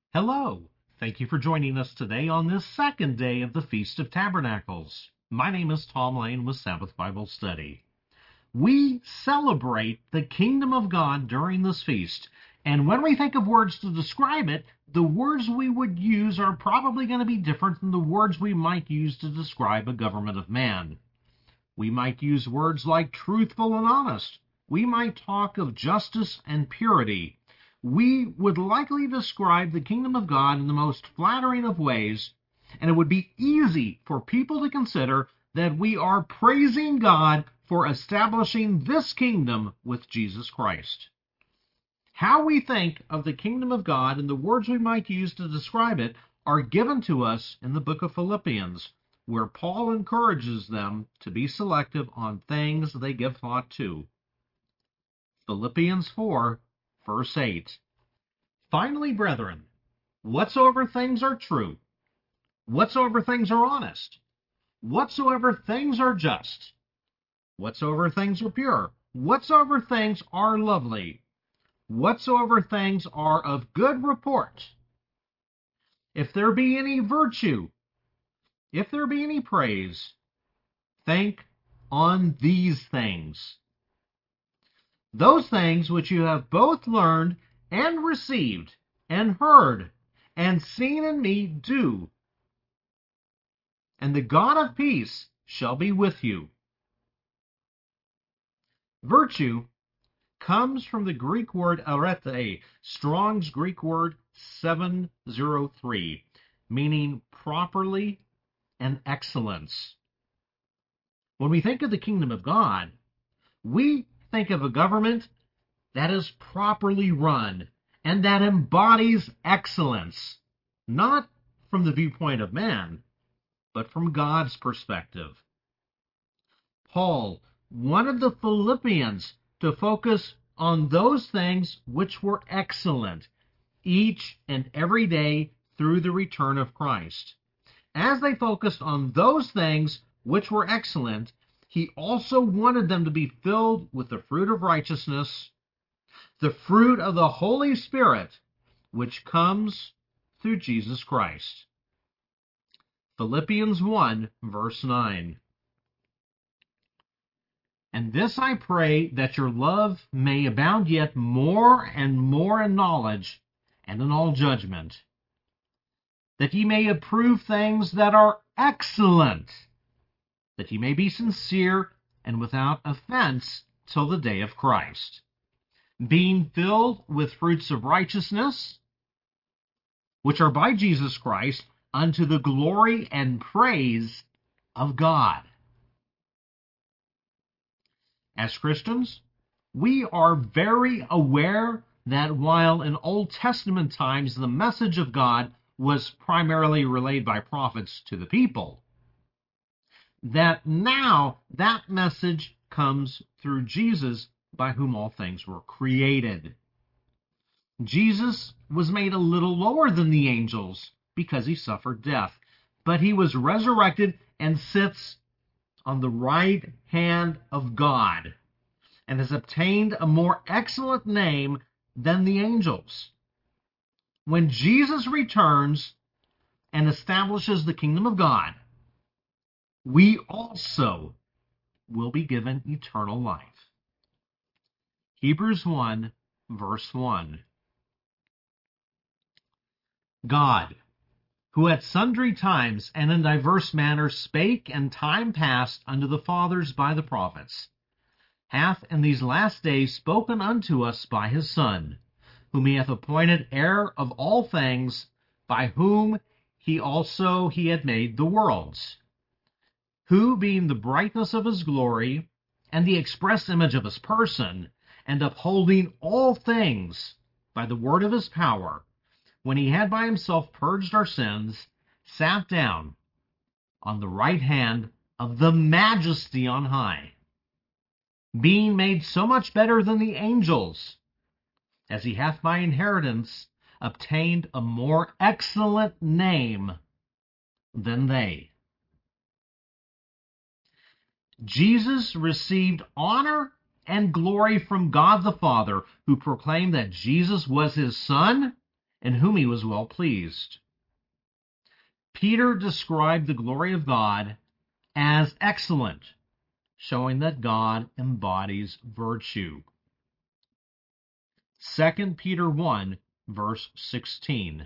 Hello. Thank you for joining us today on this second day of the Feast of Tabernacles. My name is Tom Lane with Sabbath Bible Study. We celebrate the kingdom of God during this feast, and when we think of words to describe it, the words we would use are probably going to be different than the words we might use to describe a government of man. We might use words like truthful and honest. We might talk of justice and purity. We would likely describe the kingdom of God in the most flattering of ways, and it would be easy for people to consider that we are praising God for establishing this kingdom with Jesus Christ. How we think of the kingdom of God and the words we might use to describe it are given to us in the book of Philippians, where Paul encourages them to be selective on things they give thought to. Philippians 4, verse 8. Finally, brethren, whatsoever things are true, whatsoever things are honest, whatsoever things are just, whatsoever things are pure, whatsoever things are lovely, whatsoever things are of good report, if there be any virtue, if there be any praise, think on these things. Those things which you have both learned and received and heard and seen in me do, and the God of peace shall be with you. Virtue comes from the Greek word arete, Strong's Greek word 703, meaning properly and excellence. When we think of the kingdom of God, we think of a government that is properly run and that embodies excellence, not from the viewpoint of man, but from God's perspective. Paul wanted the Philippians to focus on those things which were excellent each and every day through the return of Christ. As they focused on those things which were excellent, he also wanted them to be filled with the fruit of righteousness, the fruit of the Holy Spirit, which comes through Jesus Christ. Philippians 1, verse 9. And this I pray, that your love may abound yet more and more in knowledge and in all judgment, that ye may approve things that are excellent, that ye may be sincere and without offense till the day of Christ, being filled with fruits of righteousness, which are by Jesus Christ, unto the glory and praise of God. As Christians, we are very aware that while in Old Testament times the message of God was primarily relayed by prophets to the people, that now that message comes through Jesus, by whom all things were created. Jesus was made a little lower than the angels because he suffered death, but he was resurrected and sits on the right hand of God and has obtained a more excellent name than the angels. When Jesus returns and establishes the kingdom of God, we also will be given eternal life. Hebrews 1, verse 1. God, who at sundry times and in diverse manners spake in time past unto the fathers by the prophets, hath in these last days spoken unto us by his Son, whom he hath appointed heir of all things, by whom he had made the worlds, who, being the brightness of his glory, and the express image of his person, and upholding all things by the word of his power, when he had by himself purged our sins, sat down on the right hand of the Majesty on high, being made so much better than the angels, as he hath by inheritance obtained a more excellent name than they. Jesus received honor and glory from God the Father, who proclaimed that Jesus was his Son in whom he was well pleased. Peter described the glory of God as excellent, showing that God embodies virtue. 2 Peter 1, verse 16.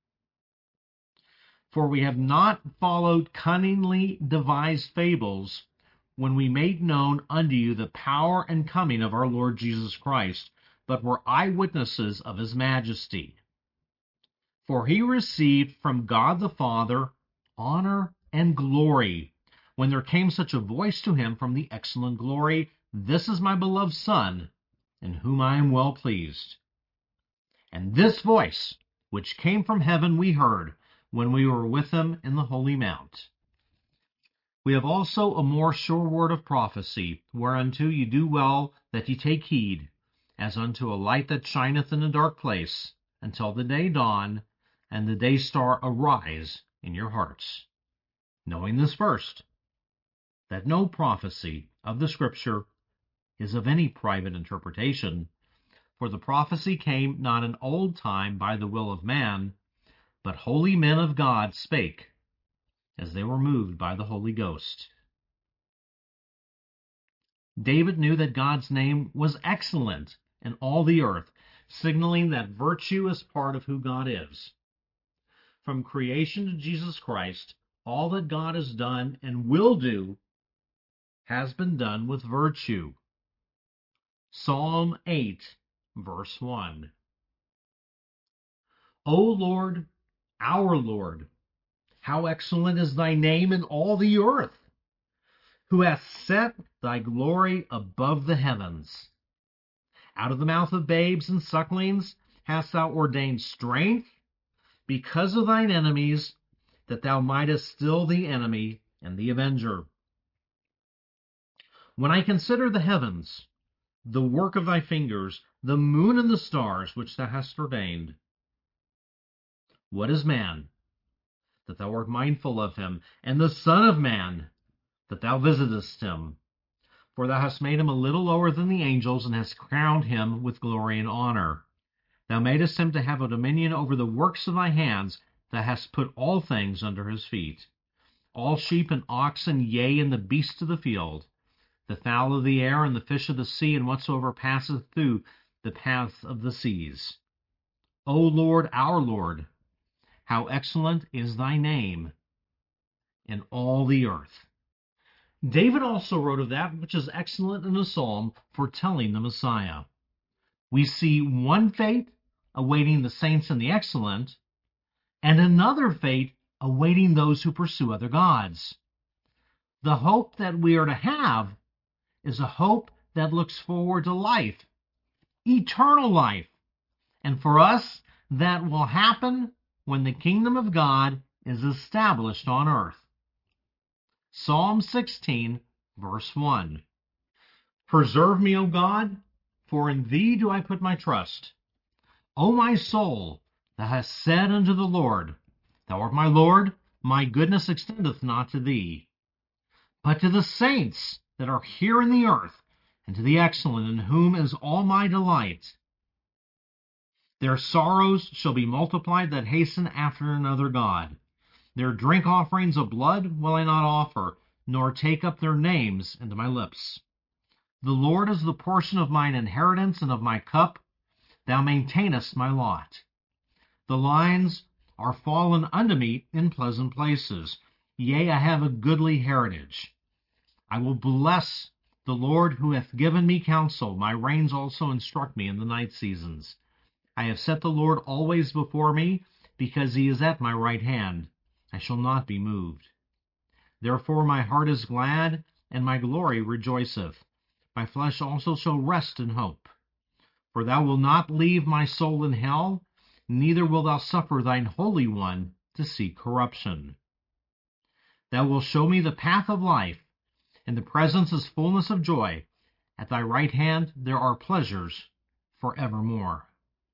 For we have not followed cunningly devised fables when we made known unto you the power and coming of our Lord Jesus Christ, but were eyewitnesses of his majesty. For he received from God the Father honor and glory, when there came such a voice to him from the excellent glory, This is my beloved Son, in whom I am well pleased. And this voice, which came from heaven, we heard, when we were with him in the holy mount. We have also a more sure word of prophecy, whereunto ye do well that ye take heed, as unto a light that shineth in a dark place, until the day dawn, and the day star arise in your hearts. Knowing this first, that no prophecy of the Scripture is of any private interpretation, for the prophecy came not in old time by the will of man, but holy men of God spake, as they were moved by the Holy Ghost. David knew that God's name was excellent in all the earth, signaling that virtue is part of who God is. From creation to Jesus Christ, all that God has done and will do has been done with virtue. Psalm 8, verse 1. O Lord, our Lord, how excellent is thy name in all the earth, who hath set thy glory above the heavens. Out of the mouth of babes and sucklings hast thou ordained strength, because of thine enemies, that thou mightest still the enemy and the avenger. When I consider the heavens, the work of thy fingers, the moon and the stars which thou hast ordained, what is man, that thou art mindful of him, and the Son of Man, that thou visitest him? For thou hast made him a little lower than the angels, and hast crowned him with glory and honor. Thou madest him to have a dominion over the works of thy hands. Thou hast put all things under his feet, all sheep and oxen, yea, and the beasts of the field, the fowl of the air, and the fish of the sea, and whatsoever passeth through the paths of the seas. O Lord, our Lord, how excellent is thy name in all the earth. David also wrote of that which is excellent in a psalm foretelling the Messiah. We see one fate awaiting the saints and the excellent, and another fate awaiting those who pursue other gods. The hope that we are to have is a hope that looks forward to life, eternal life. And for us, that will happen when the kingdom of God is established on earth. Psalm 16, verse 1. Preserve me, O God, for in thee do I put my trust. O my soul, thou hast said unto the Lord, Thou art my Lord, my goodness extendeth not to thee, but to the saints that are here in the earth, and to the excellent, in whom is all my delight. Their sorrows shall be multiplied that hasten after another God. Their drink offerings of blood will I not offer, nor take up their names into my lips. The Lord is the portion of mine inheritance and of my cup. Thou maintainest my lot. The lines are fallen unto me in pleasant places. Yea, I have a goodly heritage. I will bless the Lord who hath given me counsel. My reins also instruct me in the night seasons. I have set the Lord always before me, because he is at my right hand. I shall not be moved. Therefore my heart is glad, and my glory rejoiceth. My flesh also shall rest in hope. For thou wilt not leave my soul in hell, neither wilt thou suffer thine Holy One to see corruption. Thou wilt show me the path of life. In the presence is fullness of joy. At thy right hand there are pleasures forevermore.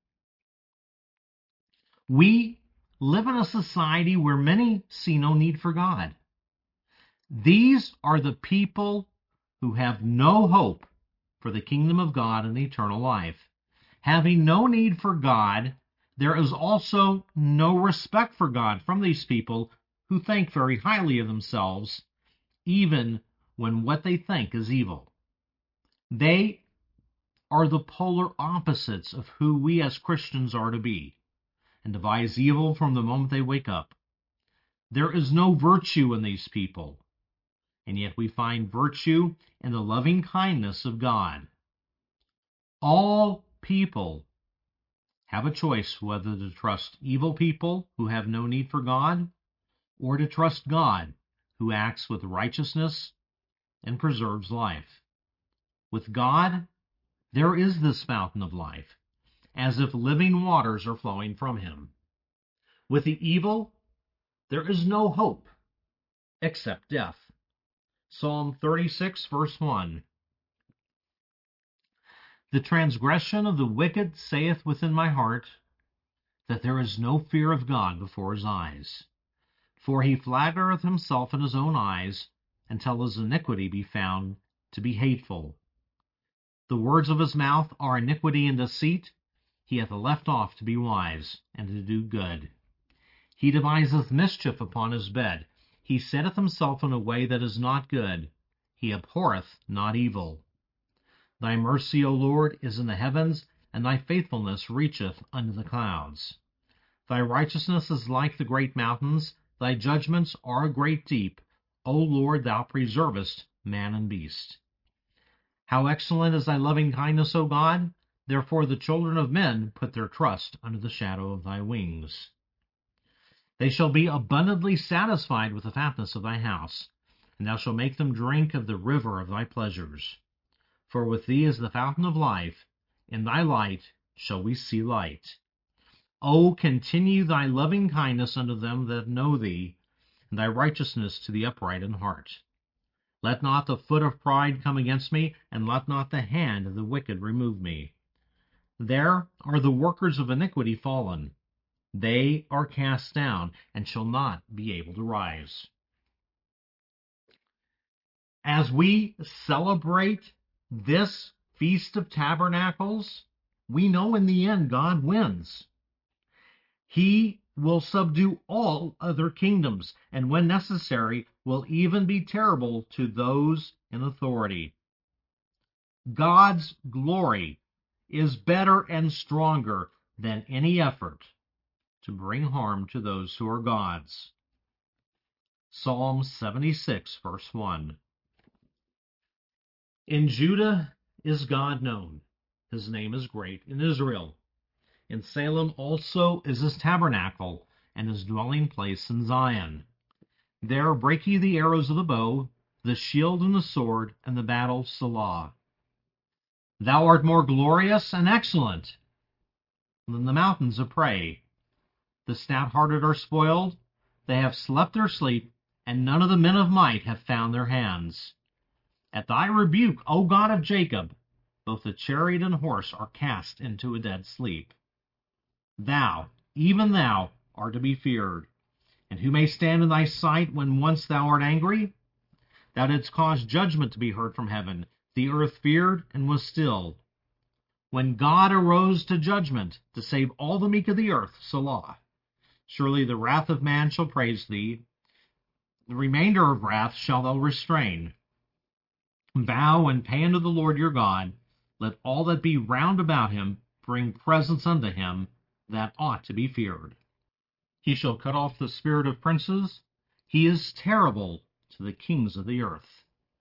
We live in a society where many see no need for God. These are the people who have no hope for the kingdom of God and eternal life. Having no need for God, There is also no respect for God from these people who think very highly of themselves, even when what they think is evil. They are the polar opposites of who we as Christians are to be, and devise evil from the moment they wake up. There is no virtue in these people, and yet we find virtue in the loving kindness of God. All people have a choice whether to trust evil people who have no need for God, or to trust God, who acts with righteousness and preserves life. With God, there is this fountain of life, as if living waters are flowing from him. With the evil, there is no hope except death. Psalm 36, verse 1. The transgression of the wicked saith within my heart, that there is no fear of God before his eyes. For he flattereth himself in his own eyes, until his iniquity be found to be hateful. The words of his mouth are iniquity and deceit. He hath left off to be wise, and to do good. He deviseth mischief upon his bed. He setteth himself in a way that is not good. He abhorreth not evil. Thy mercy, O Lord, is in the heavens, and thy faithfulness reacheth unto the clouds. Thy righteousness is like the great mountains. Thy judgments are a great deep. O Lord, thou preservest man and beast. How excellent is thy loving kindness, O God! Therefore the children of men put their trust under the shadow of thy wings. They shall be abundantly satisfied with the fatness of thy house, and thou shalt make them drink of the river of thy pleasures. For with thee is the fountain of life, in thy light shall we see light. O continue thy loving kindness unto them that know thee, and thy righteousness to the upright in heart. Let not the foot of pride come against me, and let not the hand of the wicked remove me. There are the workers of iniquity fallen. They are cast down, and shall not be able to rise. As we celebrate this Feast of Tabernacles, we know in the end God wins. He will subdue all other kingdoms, and when necessary, will even be terrible to those in authority. God's glory is better and stronger than any effort to bring harm to those who are God's. Psalm 76, verse 1. In Judah is God known. His name is great in Israel. In Salem also is his tabernacle, and his dwelling place in Zion. There break ye the arrows of the bow, the shield and the sword, and the battle Selah. Thou art more glorious and excellent than the mountains of prey. The stout-hearted are spoiled, they have slept their sleep, and none of the men of might have found their hands. At thy rebuke, O God of Jacob, both the chariot and horse are cast into a dead sleep. Thou, even thou, art to be feared. And who may stand in thy sight when once thou art angry? Thou didst cause judgment to be heard from heaven. The earth feared and was still. When God arose to judgment, to save all the meek of the earth, Selah. Surely the wrath of man shall praise thee. The remainder of wrath shalt thou restrain. Vow and pay unto the Lord your God. Let all that be round about him bring presents unto him that ought to be feared. He shall cut off the spirit of princes. He is terrible to the kings of the earth.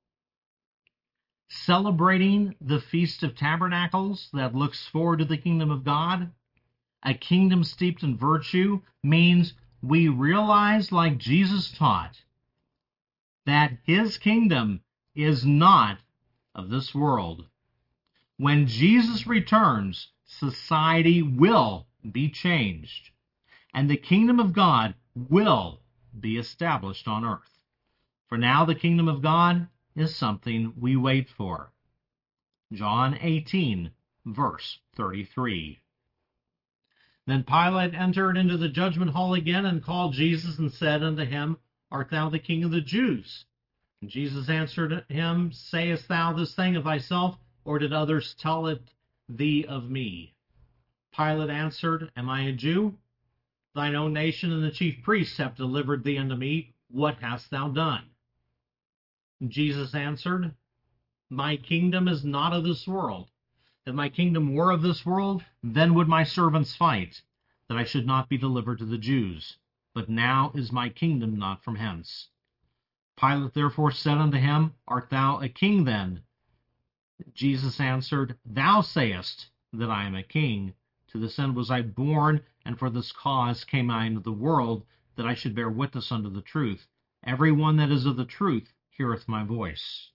Celebrating the Feast of Tabernacles that looks forward to the kingdom of God, a kingdom steeped in virtue, means we realize, like Jesus taught, that his kingdom is not of this world. When Jesus returns, society will be changed, and the kingdom of God will be established on earth. For now the kingdom of God is something we wait for. John 18, verse 33. Then Pilate entered into the judgment hall again, and called Jesus, and said unto him, Art thou the king of the Jews? And Jesus answered him, Sayest thou this thing of thyself, or did others tell it thee of me? Pilate answered, Am I a Jew? Thine own nation and the chief priests have delivered thee unto me. What hast thou done? Jesus answered, My kingdom is not of this world. If my kingdom were of this world, then would my servants fight, that I should not be delivered to the Jews. But now is my kingdom not from hence. Pilate therefore said unto him, Art thou a king then? Jesus answered, Thou sayest that I am a king. To this end was I born, and for this cause came I into the world, that I should bear witness unto the truth. Every one that is of the truth heareth my voice.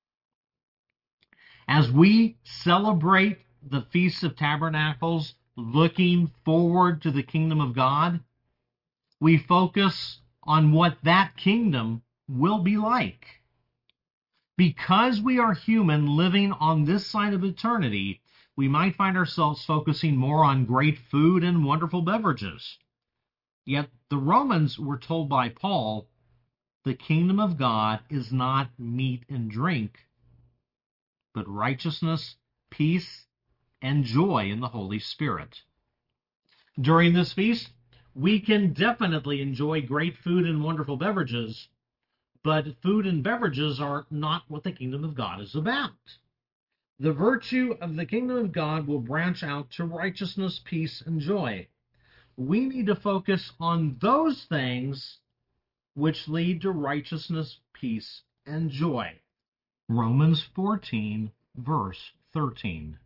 As we celebrate the Feast of Tabernacles, looking forward to the kingdom of God, we focus on what that kingdom will be like. Because we are human living on this side of eternity, we might find ourselves focusing more on great food and wonderful beverages. Yet the Romans were told by Paul, the kingdom of God is not meat and drink, but righteousness, peace, and joy in the Holy Spirit. During this feast, we can definitely enjoy great food and wonderful beverages, but food and beverages are not what the kingdom of God is about. The virtue of the kingdom of God will branch out to righteousness, peace, and joy. We need to focus on those things which lead to righteousness, peace, and joy. Romans 14, verse 13.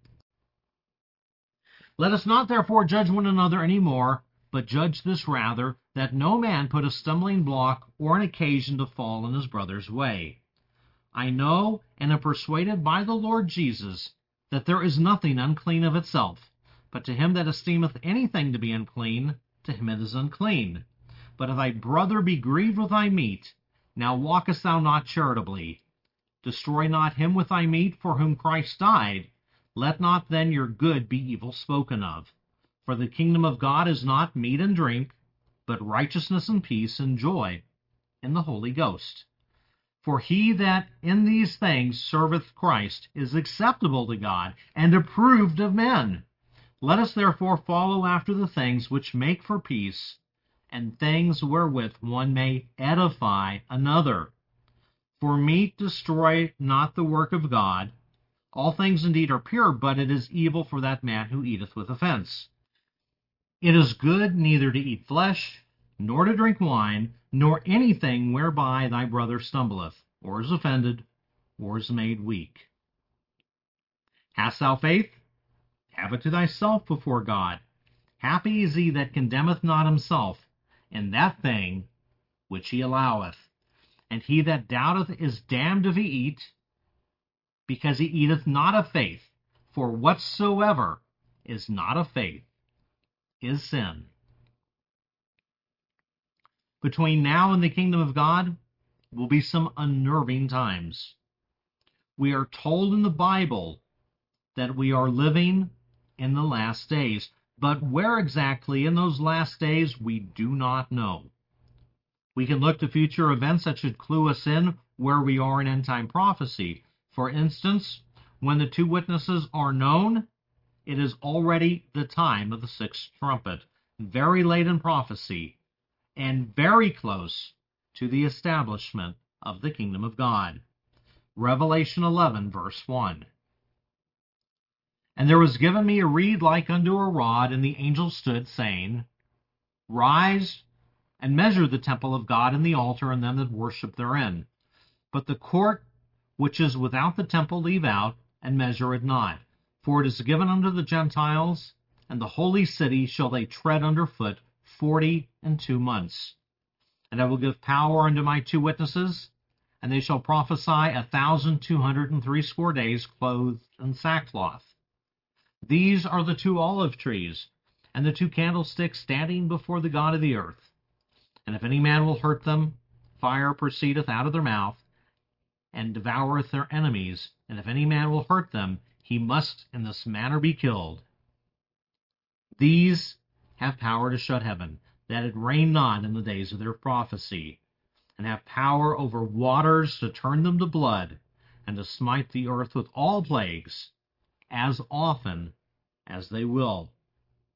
Let us not therefore judge one another any more, but judge this rather, that no man put a stumbling block or an occasion to fall in his brother's way. I know and am persuaded by the Lord Jesus that there is nothing unclean of itself, but to him that esteemeth anything to be unclean, to him it is unclean. But if thy brother be grieved with thy meat, now walkest thou not charitably. Destroy not him with thy meat for whom Christ died. Let not then your good be evil spoken of. For the kingdom of God is not meat and drink, but righteousness and peace and joy in the Holy Ghost. For he that in these things serveth Christ is acceptable to God and approved of men. Let us therefore follow after the things which make for peace, and things wherewith one may edify another. For meat destroy not the work of God. All things indeed are pure, but it is evil for that man who eateth with offense. It is good neither to eat flesh, nor to drink wine, nor anything whereby thy brother stumbleth, or is offended, or is made weak. Hast thou faith? Have it to thyself before God. Happy is he that condemneth not himself in that thing which he alloweth. And he that doubteth is damned if he eat, because he eateth not of faith. For whatsoever is not of faith is sin. Between now and the kingdom of God will be some unnerving times. We are told in the Bible that we are living in the last days, but where exactly in those last days we do not know. We can look to future events that should clue us in where we are in end-time prophecy. For instance, when the two witnesses are known, it is already the time of the sixth trumpet, very late in prophecy, and very close to the establishment of the kingdom of God. Revelation 11, verse 1. And there was given me a reed like unto a rod, and the angel stood, saying, Rise, and measure the temple of God and the altar and them that worship therein. But the court which is without the temple leave out, and measure it not. For it is given unto the Gentiles, and the holy city shall they tread under foot 42 months. And I will give power unto my two witnesses, and they shall prophesy 1,260 days, clothed in sackcloth. These are the two olive trees, and the two candlesticks standing before the God of the earth. And if any man will hurt them, fire proceedeth out of their mouth, and devoureth their enemies. And if any man will hurt them, he must in this manner be killed. These have power to shut heaven, that it rain not in the days of their prophecy, and have power over waters to turn them to blood, and to smite the earth with all plagues, as often as they will.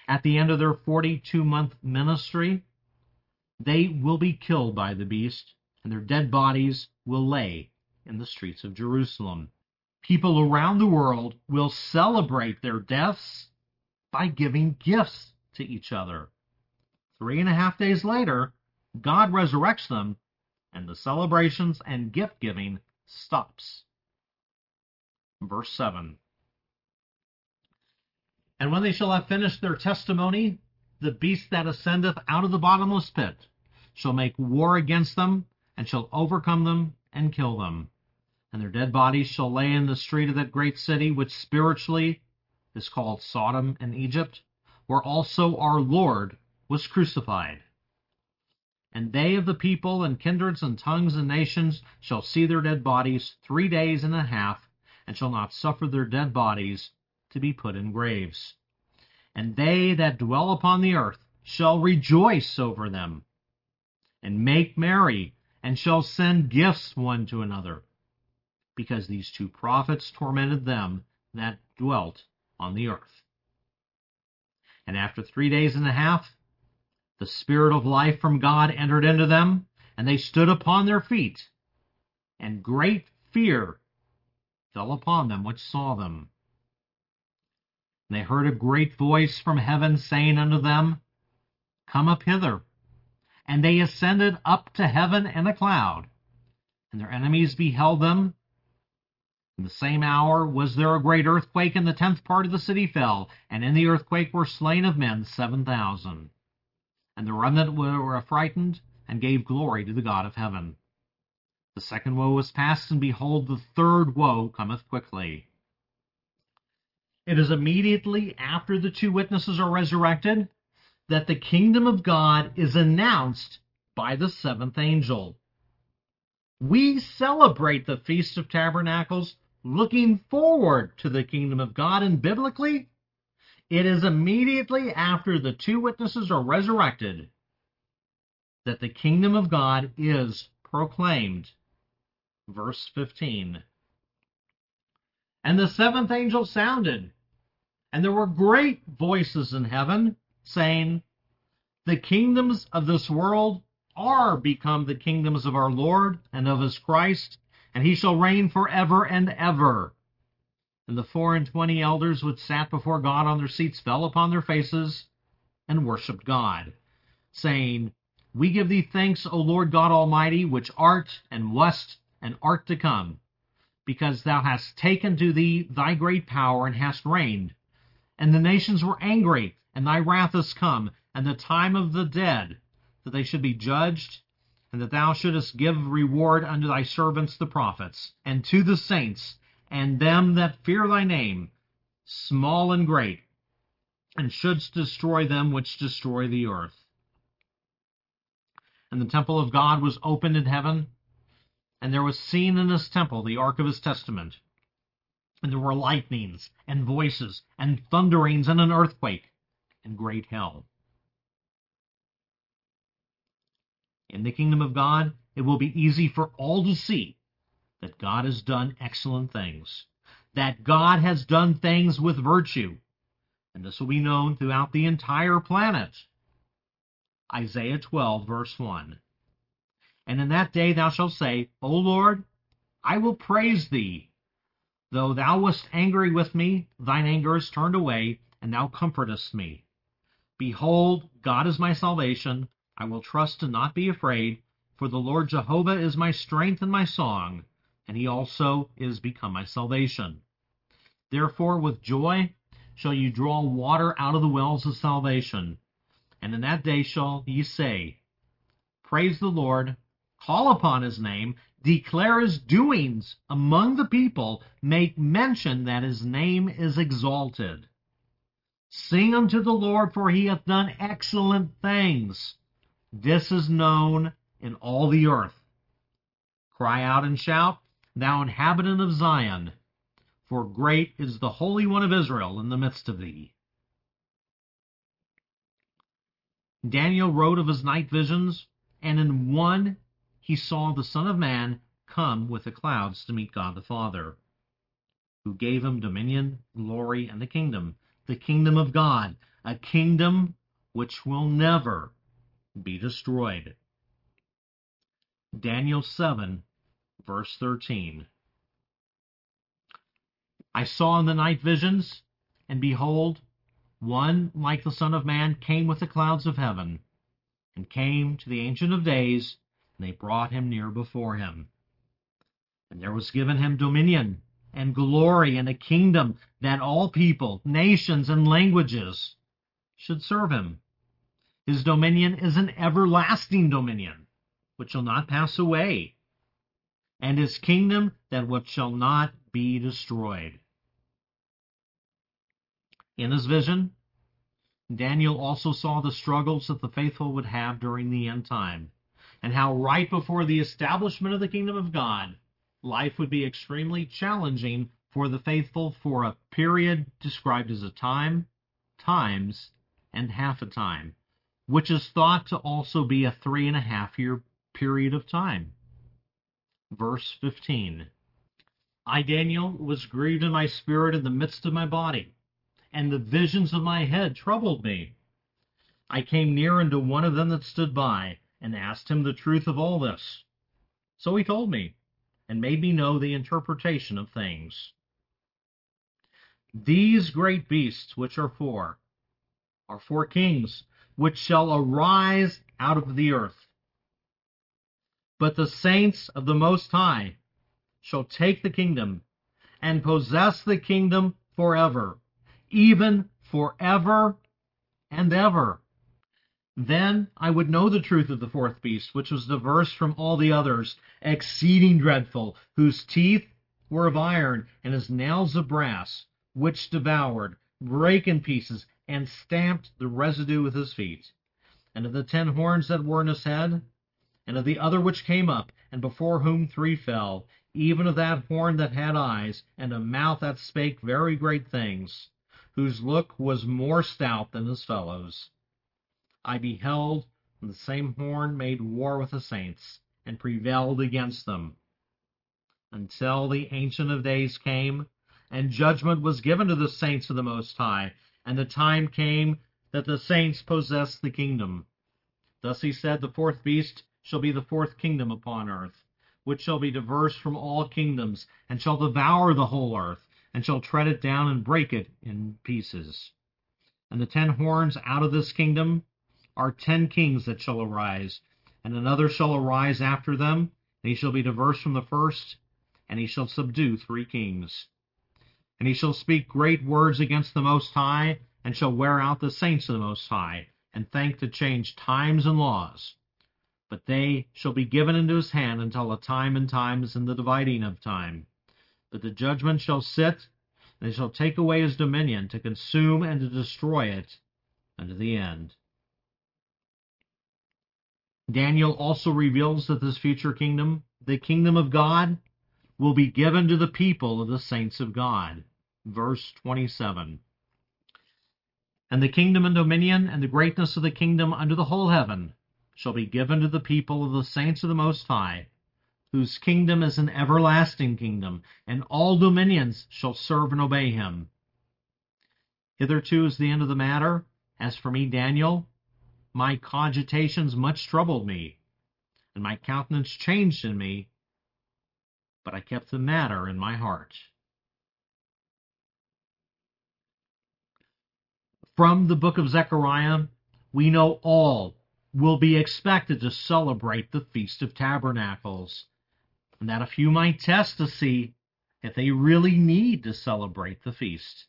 At the end of their 42-month ministry, they will be killed by the beast, and their dead bodies will lay in the streets of Jerusalem. People around the world will celebrate their deaths by giving gifts to each other. 3.5 days later, God resurrects them, and the celebrations and gift-giving stops. Verse 7. And when they shall have finished their testimony, the beast that ascendeth out of the bottomless pit shall make war against them, and shall overcome them, and kill them. And their dead bodies shall lay in the street of that great city, which spiritually is called Sodom and Egypt, where also our Lord was crucified. And they of the people and kindreds and tongues and nations shall see their dead bodies 3 days and a half, and shall not suffer their dead bodies to be put in graves. And they that dwell upon the earth shall rejoice over them, and make merry, and shall send gifts one to another, because these two prophets tormented them that dwelt on the earth. And after 3 days and a half, the Spirit of life from God entered into them, and they stood upon their feet, and great fear fell upon them which saw them. And they heard a great voice from heaven saying unto them, Come up hither. And they ascended up to heaven in a cloud, and their enemies beheld them. In the same hour was there a great earthquake, and the 10th part of the city fell, and in the earthquake were slain of men 7,000. And the remnant were affrighted, and gave glory to the God of heaven. The second woe was past, and behold, the third woe cometh quickly. It is immediately after the two witnesses are resurrected that the kingdom of God is announced by the seventh angel. We celebrate the Feast of Tabernacles looking forward to the kingdom of God, and biblically, it is immediately after the two witnesses are resurrected that the kingdom of God is proclaimed. Verse 15. And the seventh angel sounded, and there were great voices in heaven, saying, The kingdoms of this world are become the kingdoms of our Lord and of his Christ, and he shall reign forever and ever. And the 24 elders which sat before God on their seats fell upon their faces and worshipped God, saying, We give thee thanks, O Lord God Almighty, which art and wast and art to come, because thou hast taken to thee thy great power and hast reigned. And the nations were angry, and thy wrath is come, and the time of the dead, that they should be judged, and that thou shouldest give reward unto thy servants the prophets, and to the saints, and them that fear thy name, small and great, and shouldst destroy them which destroy the earth. And the temple of God was opened in heaven, and there was seen in his temple the ark of his testament. And there were lightnings, and voices, and thunderings, and an earthquake, and great hell. In the kingdom of God, it will be easy for all to see that God has done excellent things, that God has done things with virtue, and this will be known throughout the entire planet. Isaiah 12, verse 1. And in that day thou shalt say, O Lord, I will praise thee. Though thou wast angry with me, thine anger is turned away, and thou comfortest me. Behold, God is my salvation. I will trust and not be afraid, for the Lord Jehovah is my strength and my song, and he also is become my salvation. Therefore with joy shall ye draw water out of the wells of salvation. And in that day shall ye say, Praise the Lord, call upon his name, declare his doings among the people, make mention that his name is exalted. Sing unto the Lord, for he hath done excellent things. This is known in all the earth. Cry out and shout, thou inhabitant of Zion, for great is the Holy One of Israel in the midst of thee. Daniel wrote of his night visions, and in one he saw the Son of Man come with the clouds to meet God the Father, who gave him dominion, glory, and the kingdom of God, a kingdom which will never be destroyed. Daniel 7, verse 13. I saw in the night visions, and behold, one like the Son of Man came with the clouds of heaven, and came to the Ancient of Days, and they brought him near before him. And there was given him dominion, and glory, and a kingdom, that all people, nations, and languages should serve him. His dominion is an everlasting dominion, which shall not pass away, and his kingdom that which shall not be destroyed. In his vision, Daniel also saw the struggles that the faithful would have during the end time, and how right before the establishment of the kingdom of God, life would be extremely challenging for the faithful for a period described as a time, times, and half a time, which is thought to also be a 3.5-year period of time. Verse 15. I, Daniel, was grieved in my spirit in the midst of my body, and the visions of my head troubled me. I came near unto one of them that stood by, and asked him the truth of all this. So he told me, and made me know the interpretation of things. These great beasts which are four kings, which shall arise out of the earth. But the saints of the Most High shall take the kingdom, and possess the kingdom forever, even forever and ever. Then I would know the truth of the fourth beast, which was diverse from all the others, exceeding dreadful, whose teeth were of iron, and his nails of brass, which devoured, brake in pieces, and stamped the residue with his feet. And of the 10 horns that were in his head, and of the other which came up, and before whom 3 fell, even of that horn that had eyes, and a mouth that spake very great things, whose look was more stout than his fellows. I beheld, and the same horn made war with the saints, and prevailed against them, until the Ancient of Days came, and judgment was given to the saints of the Most High, and the time came that the saints possessed the kingdom. Thus he said, the fourth beast shall be the 4th kingdom upon earth, which shall be diverse from all kingdoms, and shall devour the whole earth, and shall tread it down and break it in pieces. And the 10 horns out of this kingdom are 10 kings that shall arise, and another shall arise after them, and he shall be diverse from the first, and he shall subdue 3 kings. And he shall speak great words against the Most High, and shall wear out the saints of the Most High, and think to change times and laws. But they shall be given into his hand until a time and times and the dividing of time. But the judgment shall sit, and they shall take away his dominion, to consume and to destroy it unto the end. Daniel also reveals that this future kingdom, the kingdom of God, will be given to the people of the saints of God. Verse 27. And the kingdom and dominion and the greatness of the kingdom unto the whole heaven shall be given to the people of the saints of the Most High, whose kingdom is an everlasting kingdom, and all dominions shall serve and obey him. Hitherto is the end of the matter. As for me, Daniel, my cogitations much troubled me, and my countenance changed in me, but I kept the matter in my heart. From the book of Zechariah, we know all will be expected to celebrate the Feast of Tabernacles, and that a few might test to see if they really need to celebrate the feast.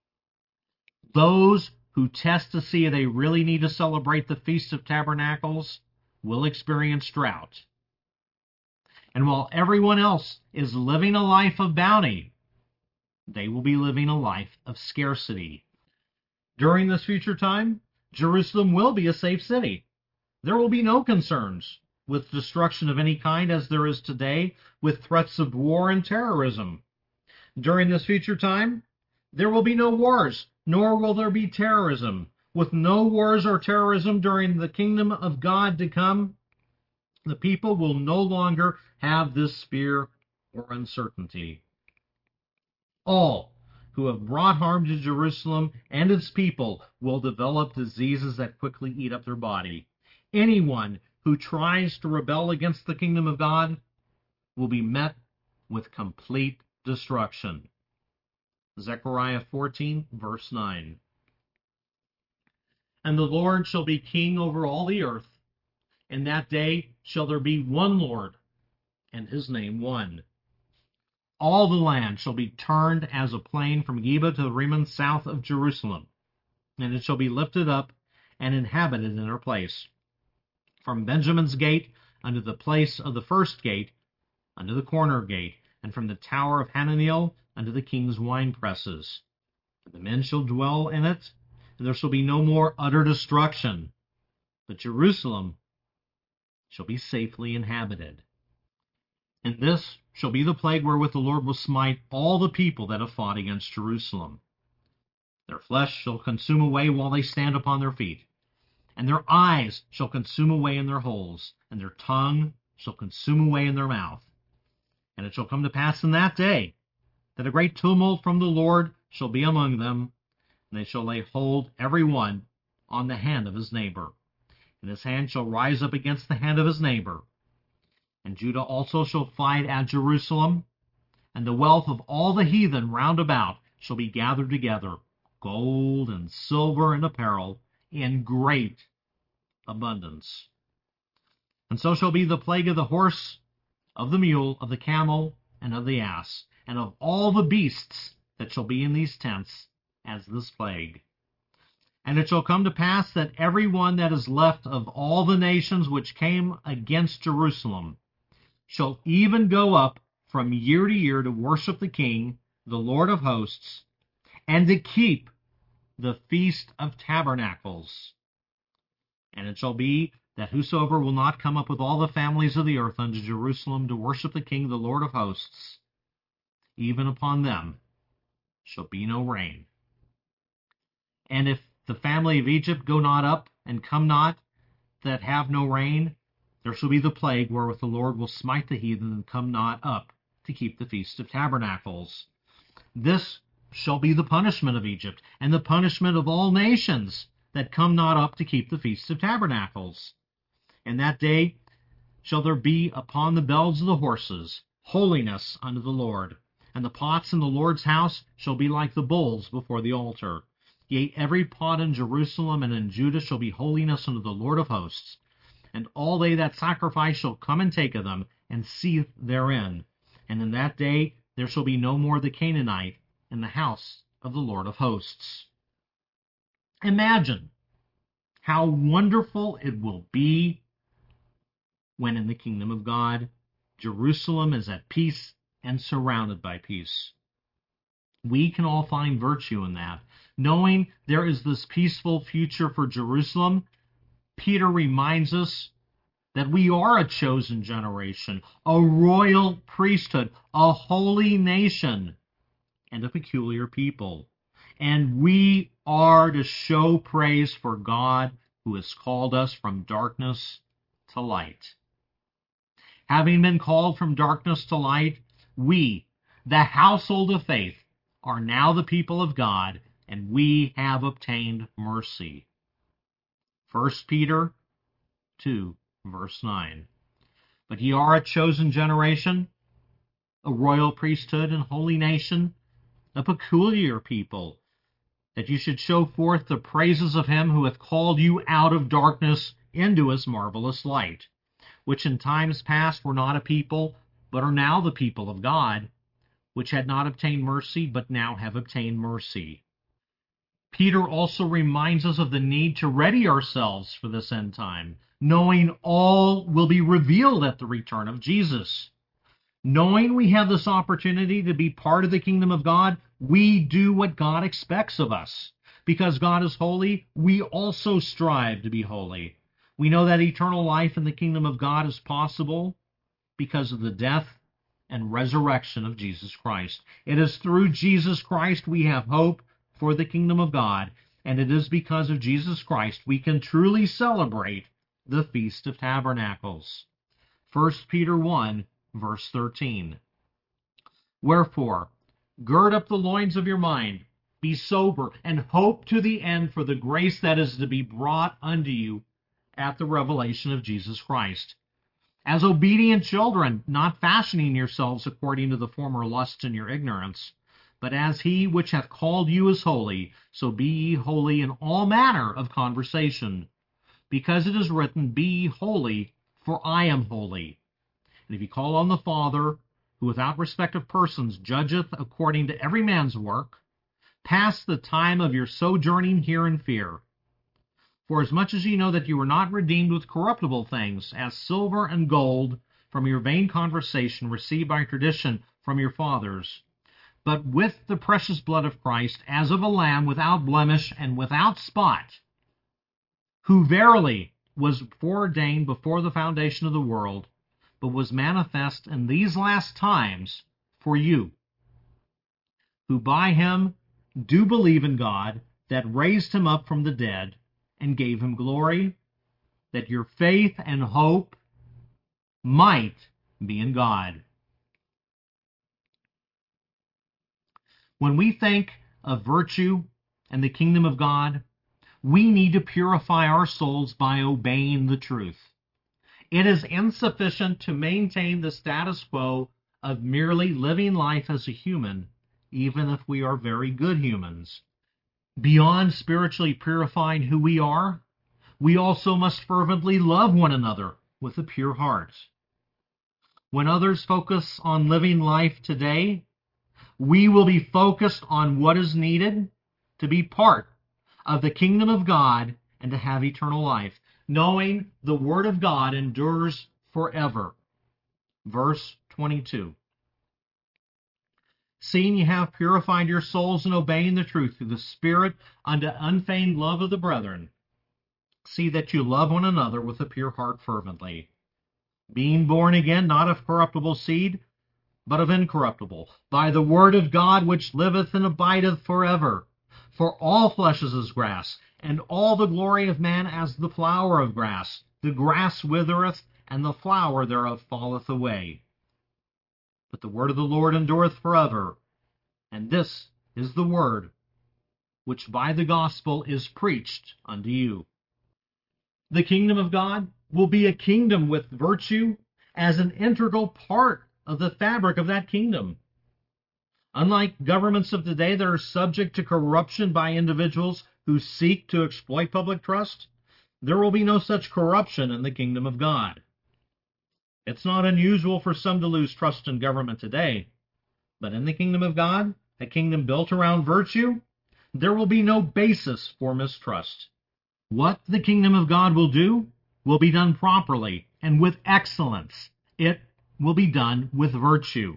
Those who test to see if they really need to celebrate the Feast of Tabernacles will experience drought. And while everyone else is living a life of bounty, they will be living a life of scarcity. During this future time, Jerusalem will be a safe city. There will be no concerns with destruction of any kind as there is today with threats of war and terrorism. During this future time, there will be no wars, nor will there be terrorism. With no wars or terrorism during the kingdom of God to come, the people will no longer have this fear or uncertainty. All who have brought harm to Jerusalem and its people will develop diseases that quickly eat up their body. Anyone who tries to rebel against the kingdom of God will be met with complete destruction. Zechariah 14, verse 9. And the Lord shall be king over all the earth. In that day shall there be one Lord, and his name one. All the land shall be turned as a plain from Geba to Rimmon south of Jerusalem, and it shall be lifted up and inhabited in her place. From Benjamin's gate unto the place of the first gate, unto the corner gate, and from the tower of Hananiel unto the king's wine presses. And the men shall dwell in it, and there shall be no more utter destruction, but Jerusalem shall be safely inhabited. And this shall be the plague wherewith the Lord will smite all the people that have fought against Jerusalem. Their flesh shall consume away while they stand upon their feet, and their eyes shall consume away in their holes, and their tongue shall consume away in their mouth. And it shall come to pass in that day that a great tumult from the Lord shall be among them, and they shall lay hold every one on the hand of his neighbor, and his hand shall rise up against the hand of his neighbor. And Judah also shall fight at Jerusalem, and the wealth of all the heathen round about shall be gathered together, gold and silver and apparel, in great abundance. And so shall be the plague of the horse, of the mule, of the camel, and of the ass, and of all the beasts that shall be in these tents, as this plague. And it shall come to pass that every one that is left of all the nations which came against Jerusalem shall even go up from year to year to worship the King, the Lord of hosts, and to keep the Feast of Tabernacles. And it shall be that whosoever will not come up with all the families of the earth unto Jerusalem to worship the King, the Lord of hosts, even upon them shall be no rain. And if the family of Egypt go not up, and come not, that have no rain, there shall be the plague wherewith the Lord will smite the heathen, and come not up to keep the Feast of Tabernacles. This shall be the punishment of Egypt, and the punishment of all nations that come not up to keep the Feast of Tabernacles. And that day shall there be upon the bells of the horses holiness unto the Lord, and the pots in the Lord's house shall be like the bowls before the altar. Yea, every pot in Jerusalem and in Judah shall be holiness unto the Lord of hosts. And all they that sacrifice shall come and take of them, and seethe therein. And in that day there shall be no more the Canaanite in the house of the Lord of hosts. Imagine how wonderful it will be when in the kingdom of God, Jerusalem is at peace and surrounded by peace. We can all find virtue in that. Knowing there is this peaceful future for Jerusalem, Peter reminds us that we are a chosen generation, a royal priesthood, a holy nation, and a peculiar people. And we are to show praise for God who has called us from darkness to light. Having been called from darkness to light, we, the household of faith, are now the people of God, and we have obtained mercy. 1 Peter 2, verse 9. But ye are a chosen generation, a royal priesthood and holy nation, a peculiar people, that you should show forth the praises of him who hath called you out of darkness into his marvelous light, which in times past were not a people, but are now the people of God, which had not obtained mercy, but now have obtained mercy. Peter also reminds us of the need to ready ourselves for this end time, knowing all will be revealed at the return of Jesus. Knowing we have this opportunity to be part of the kingdom of God, we do what God expects of us. Because God is holy, we also strive to be holy. We know that eternal life in the kingdom of God is possible because of the death and resurrection of Jesus Christ. It is through Jesus Christ we have hope for the kingdom of God, and it is because of Jesus Christ we can truly celebrate the Feast of Tabernacles. 1 Peter 1, verse 13. Wherefore, Gird up the loins of your mind, be sober, and hope to the end for the grace that is to be brought unto you at the revelation of Jesus Christ. As obedient children, not fashioning yourselves according to the former lusts in your ignorance, but as he which hath called you is holy, so be ye holy in all manner of conversation. Because it is written, Be ye holy, for I am holy. And if ye call on the Father, who without respect of persons judgeth according to every man's work, pass the time of your sojourning here in fear. For as much as ye know that you were not redeemed with corruptible things, as silver and gold, from your vain conversation received by tradition from your fathers, but with the precious blood of Christ, as of a lamb without blemish and without spot, who verily was foreordained before the foundation of the world, but was manifest in these last times for you, who by him do believe in God, that raised him up from the dead, and gave him glory, that your faith and hope might be in God. When we think of virtue and the kingdom of God, we need to purify our souls by obeying the truth. It is insufficient to maintain the status quo of merely living life as a human, even if we are very good humans. Beyond spiritually purifying who we are, we also must fervently love one another with a pure heart. When others focus on living life today, we will be focused on what is needed to be part of the kingdom of God and to have eternal life, knowing the word of God endures forever. Verse 22. Seeing ye have purified your souls in obeying the truth through the Spirit unto unfeigned love of the brethren, see that you love one another with a pure heart fervently, being born again not of corruptible seed, but of incorruptible, by the word of God which liveth and abideth forever. For all flesh is as grass, and all the glory of man as the flower of grass. The grass withereth, and the flower thereof falleth away. But the word of the Lord endureth forever. And this is the word which by the gospel is preached unto you. The kingdom of God will be a kingdom with virtue as an integral part of the fabric of that kingdom. Unlike governments of today that are subject to corruption by individuals who seek to exploit public trust, there will be no such corruption in the kingdom of God. It's not unusual for some to lose trust in government today, but in the kingdom of God, a kingdom built around virtue, there will be no basis for mistrust. What the kingdom of God will do will be done properly and with excellence. It will be done with virtue.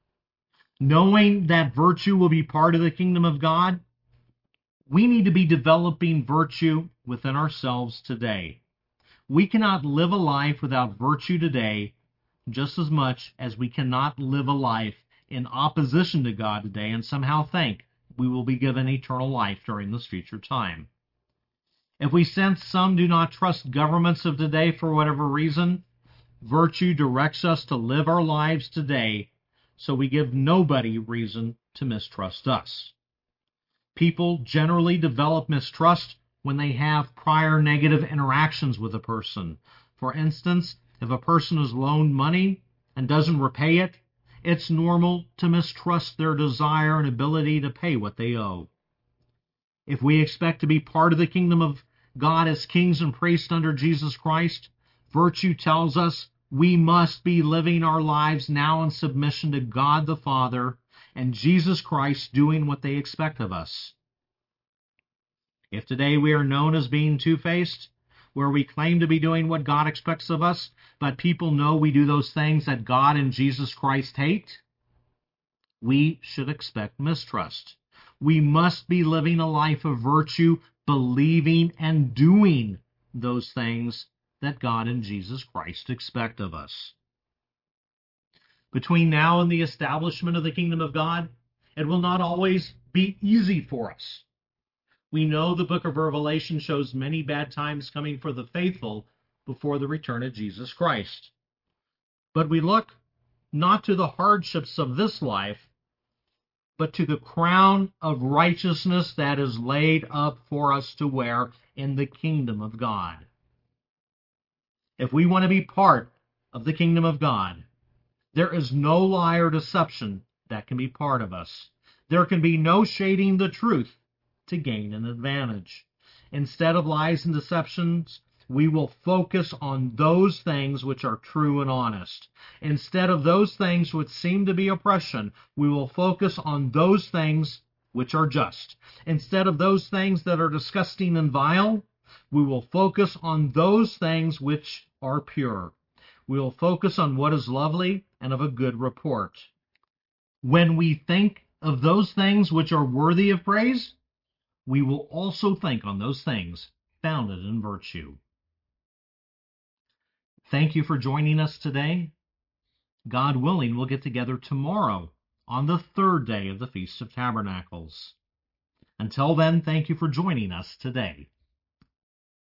Knowing that virtue will be part of the kingdom of God, we need to be developing virtue within ourselves today. We cannot live a life without virtue today, just as much as we cannot live a life in opposition to God today and somehow think we will be given eternal life during this future time. If we sense some do not trust governments of today for whatever reason, virtue directs us to live our lives today so we give nobody reason to mistrust us. People generally develop mistrust when they have prior negative interactions with a person. For instance, if a person is loaned money and doesn't repay it, it's normal to mistrust their desire and ability to pay what they owe. If we expect to be part of the kingdom of God as kings and priests under Jesus Christ, virtue tells us we must be living our lives now in submission to God the Father and Jesus Christ doing what they expect of us. If today we are known as being two-faced, where we claim to be doing what God expects of us, but people know we do those things that God and Jesus Christ hate, we should expect mistrust. We must be living a life of virtue, believing and doing those things that God and Jesus Christ expect of us. Between now and the establishment of the kingdom of God, it will not always be easy for us. We know the book of Revelation shows many bad times coming for the faithful before the return of Jesus Christ. But we look not to the hardships of this life, but to the crown of righteousness that is laid up for us to wear in the kingdom of God. If we want to be part of the kingdom of God, there is no lie or deception that can be part of us. There can be no shading the truth to gain an advantage. Instead of lies and deceptions, we will focus on those things which are true and honest. Instead of those things which seem to be oppression, we will focus on those things which are just. Instead of those things that are disgusting and vile, we will focus on those things which are pure. We will focus on what is lovely and of a good report. When we think of those things which are worthy of praise, we will also think on those things founded in virtue. Thank you for joining us today. God willing, we'll get together tomorrow on the third day of the Feast of Tabernacles. Until then, thank you for joining us today.